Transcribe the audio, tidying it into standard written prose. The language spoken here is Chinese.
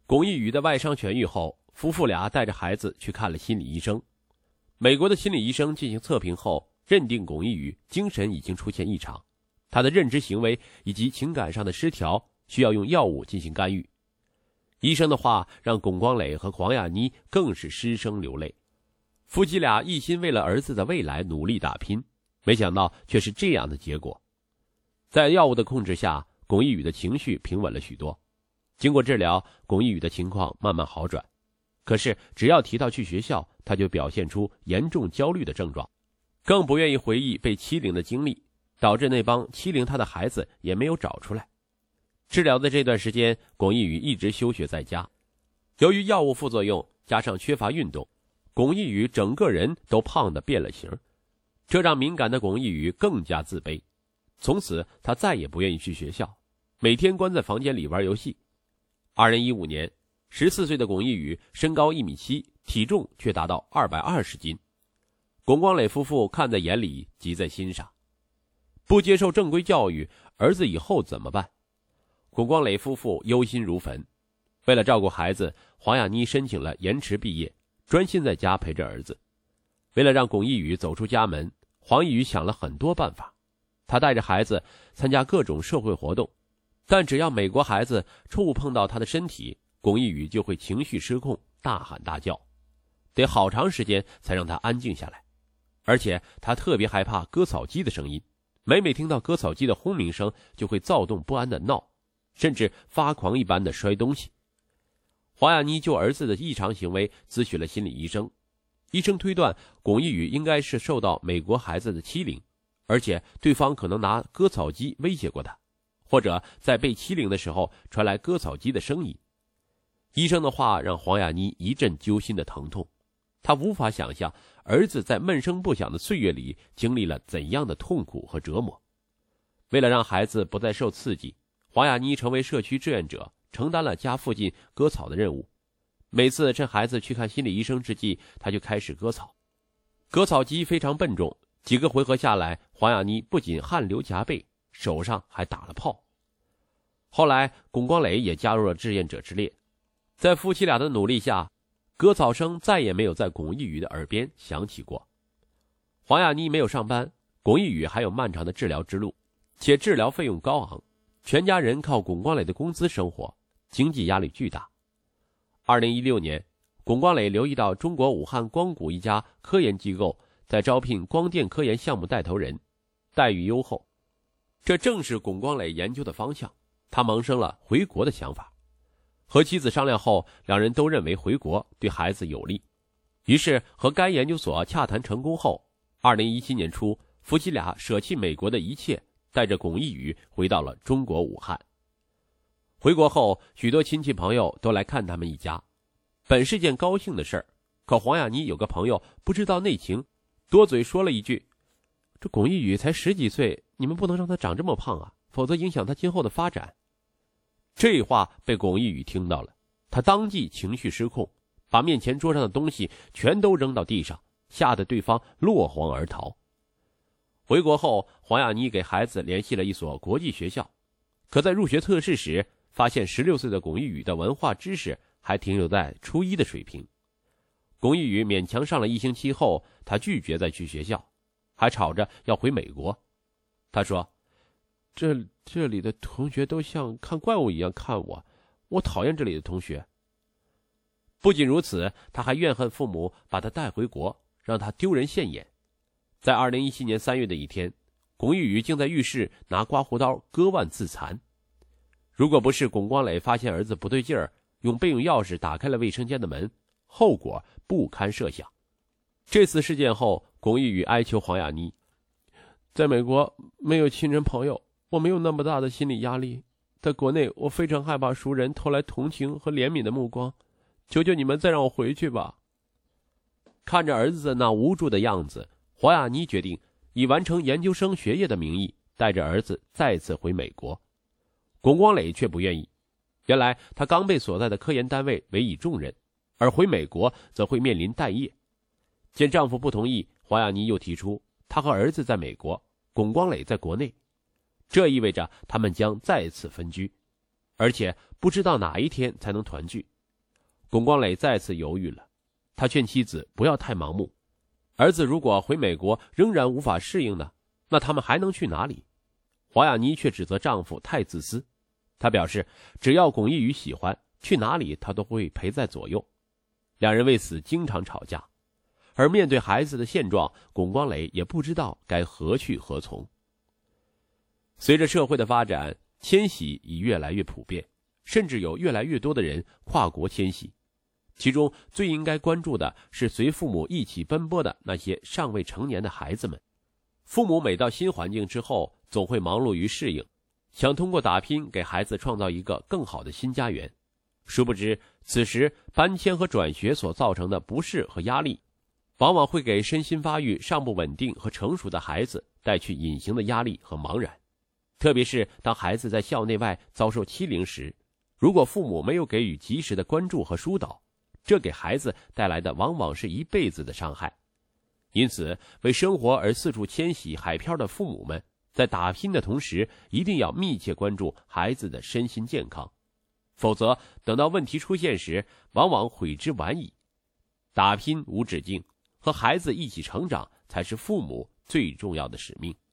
巩义宇的外伤痊愈后，夫妇俩带着孩子去看了心理医生。美国的心理医生进行测评后，认定巩义宇精神已经出现异常，他的认知行为以及情感上的失调需要用药物进行干预。医生的话让巩光磊和黄雅妮更是失声流泪。夫妻俩一心为了儿子的未来努力打拼，没想到却是这样的结果。在药物的控制下，巩义宇的情绪平稳了许多。经过治疗，巩义宇的情况慢慢好转。可是只要提到去学校，他就表现出严重焦虑的症状，更不愿意回忆被欺凌的经历，导致那帮欺凌他的孩子也没有找出来。治疗的这段时间，巩义宇一直休学在家。由于药物副作用加上缺乏运动，巩义宇整个人都胖得变了形，这让敏感的巩义宇更加自卑。从此他再也不愿意去学校，每天关在房间里玩游戏。2015年，14岁的巩义宇身高1.7米，体重却达到220斤。巩光磊夫妇看在眼里，急在心上。不接受正规教育，儿子以后怎么办？巩光磊夫妇忧心如焚。为了照顾孩子，黄雅妮申请了延迟毕业，专心在家陪着儿子。为了让巩义宇走出家门，黄义宇想了很多办法。他带着孩子参加各种社会活动，但只要美国孩子触碰到他的身体，巩义宇就会情绪失控，大喊大叫，得好长时间才让他安静下来。而且他特别害怕割草机的声音，每听到割草机的轰鸣声就会躁动不安的闹，甚至发狂一般的摔东西。黄雅妮就儿子的异常行为咨询了心理医生，医生推断巩义宇应该是受到美国孩子的欺凌，而且对方可能拿割草机威胁过他，或者在被欺凌的时候传来割草机的声音。医生的话让黄雅妮一阵揪心的疼痛，她无法想象儿子在闷声不响的岁月里经历了怎样的痛苦和折磨。为了让孩子不再受刺激，黄雅妮成为社区志愿者，承担了家附近割草的任务。每次趁孩子去看心理医生之际，她就开始割草。割草机非常笨重，几个回合下来，黄雅妮不仅汗流浃背，手上还打了泡。后来巩光磊也加入了志愿者之列。在夫妻俩的努力下，割草声再也没有在巩义宇的耳边响起过。黄雅妮没有上班，巩义宇还有漫长的治疗之路，且治疗费用高昂，全家人靠巩光磊的工资生活，经济压力巨大。2016年，巩光磊留意到中国武汉光谷一家科研机构在招聘光电科研项目带头人，待遇优厚，这正是巩光磊研究的方向，他萌生了回国的想法。和妻子商量后，两人都认为回国对孩子有利，于是和该研究所洽谈成功后，2017年初，夫妻俩舍弃美国的一切，带着巩义宇回到了中国武汉。回国后，许多亲戚朋友都来看他们一家，本是件高兴的事儿，可黄雅妮有个朋友不知道内情，多嘴说了一句：“这巩义宇才10几岁，你们不能让他长这么胖啊，否则影响他今后的发展。”这话被巩义宇听到了，他当即情绪失控，把面前桌上的东西全都扔到地上，吓得对方落荒而逃。回国后，黄雅妮给孩子联系了一所国际学校，可在入学测试时，发现16岁的巩义宇的文化知识还停留在初一的水平。巩义宇勉强上了1星期后，他拒绝再去学校，还吵着要回美国。他说：“这里的同学都像看怪物一样看我，我讨厌这里的同学。”不仅如此，他还怨恨父母把他带回国，让他丢人现眼。在2017年3月的一天，巩义宇竟在浴室拿刮胡刀割腕自残。如果不是巩光磊发现儿子不对劲儿，用备用钥匙打开了卫生间的门，后果不堪设想。这次事件后，巩义宇哀求黄雅妮：“在美国没有亲人朋友，我没有那么大的心理压力，在国内我非常害怕熟人投来同情和怜悯的目光，求求你们再让我回去吧。”看着儿子那无助的样子，黄雅妮决定以完成研究生学业的名义带着儿子再次回美国。巩光磊却不愿意，原来他刚被所在的科研单位委以重任，而回美国则会面临待业。见丈夫不同意，黄雅妮又提出她和儿子在美国，巩光磊在国内，这意味着他们将再次分居，而且不知道哪一天才能团聚， 龚光磊再次犹豫了，他劝妻子不要太盲目，儿子如果回美国仍然无法适应呢，那他们还能去哪里？黄雅妮却指责丈夫太自私，她表示只要龚一宇喜欢，去哪里她都会陪在左右。两人为此经常吵架，而面对孩子的现状，龚光磊也不知道该何去何从。随着社会的发展，迁徙已越来越普遍，甚至有越来越多的人跨国迁徙。其中最应该关注的是随父母一起奔波的那些尚未成年的孩子们。父母每到新环境之后，总会忙碌于适应，想通过打拼给孩子创造一个更好的新家园。殊不知，此时搬迁和转学所造成的不适和压力，往往会给身心发育尚不稳定和成熟的孩子带去隐形的压力和茫然。特别是当孩子在校内外遭受欺凌时，如果父母没有给予及时的关注和疏导，这给孩子带来的往往是一辈子的伤害。因此，为生活而四处迁徙海漂的父母们，在打拼的同时，一定要密切关注孩子的身心健康，否则等到问题出现时，往往悔之晚矣。打拼无止境，和孩子一起成长才是父母最重要的使命。